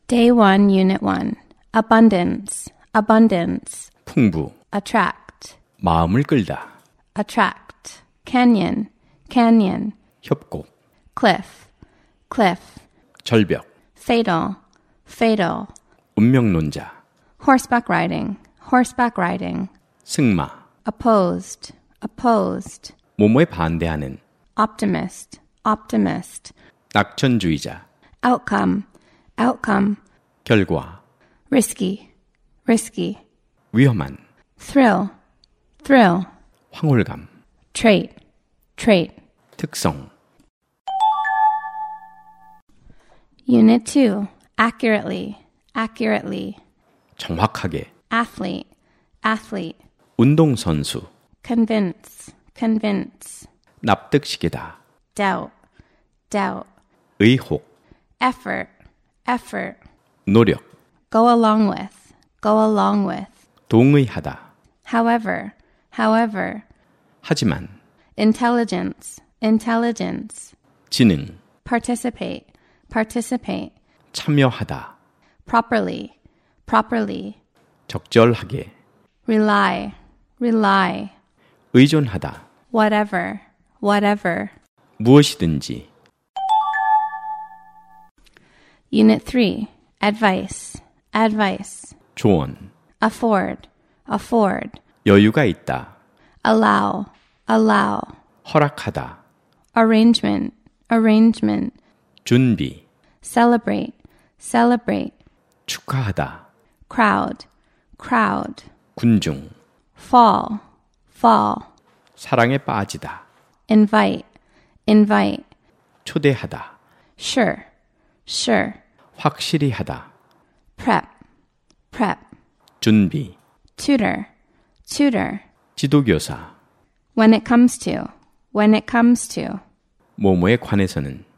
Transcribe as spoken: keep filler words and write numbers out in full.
Day one, Unit one. Abundance, abundance. 풍부, Attract, 마음을 끌다. attract. Canyon, canyon. 협곡, Cliff, cliff. 절벽, Fatal, fatal. 운명론자, Horseback riding, horseback riding. 승마, Opposed, opposed. 뭐뭐에 반대하는, Optimist, optimist. 낙천주의자, Outcome, outcome. 결과, Risky, risky. 위험한, Thrill, thrill. 황홀감, Trait, trait. 특성, Unit two. Accurately, accurately. 정확하게, Athlete, athlete. 운동선수, Convince, convince. 납득시키다, Doubt, doubt. 의혹, Effort, effort. 노력, Go along with, go along with. 동의하다, However, however. 하지만, Intelligence, intelligence. 지능, Participate, participate. 참여하다, Properly, properly. 적절하게, Rely, rely. 의존하다, Whatever, whatever. 무엇이든지, Unit three. Advice, advice. 조언, Afford, afford. 여유가 있다, Allow, allow. 허락하다, Arrangement, arrangement. 준비, Celebrate, celebrate. 축하하다, Crowd, crowd. 군중, Fall, fall. 사랑에 빠지다, Invite, invite. 초대하다, Sure, sure. 확실히 하다, Prep, prep. 준비, Tutor, tutor. 지도교사, When it comes to, when it comes to. 뭐뭐에 관해서는,